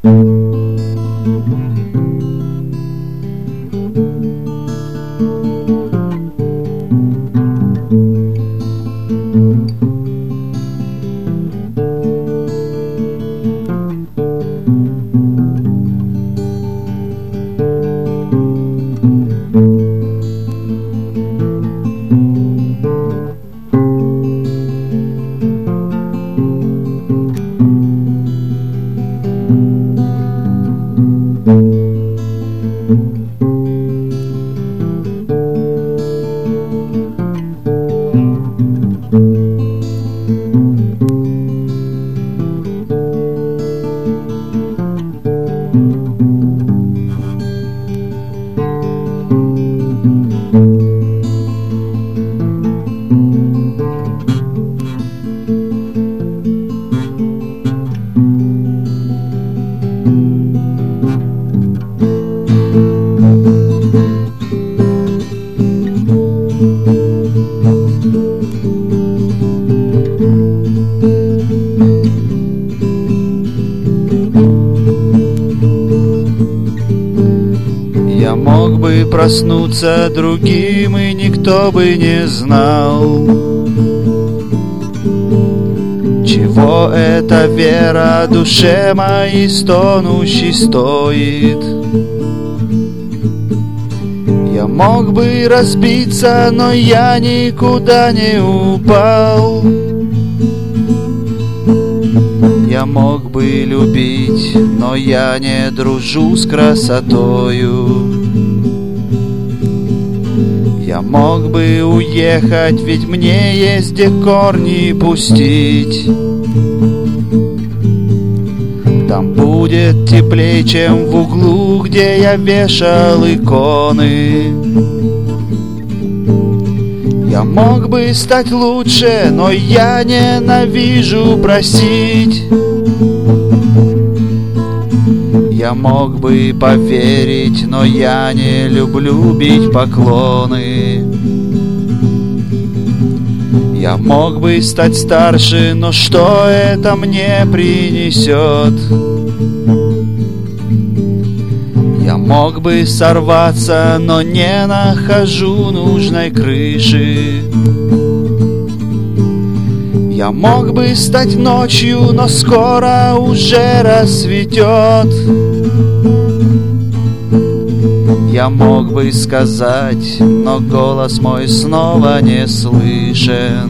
Я мог бы проснуться другим, и никто бы не знал, чего эта вера душе моей стонущей стоит. Я мог бы разбиться, но я никуда не упал. Я мог бы любить, но я не дружу с красотою. Я мог бы уехать, ведь мне есть где корни пустить. Там будет теплее, чем в углу, где я вешал иконы. Я мог бы стать лучше, но я ненавижу просить. Я мог бы поверить, но я не люблю бить поклоны. Я мог бы стать старше, но что это мне принесет? Я мог бы сорваться, но не нахожу нужной крыши. Я мог бы стать ночью, но скоро уже рассветет. Я мог бы сказать, но голос мой снова не слышен.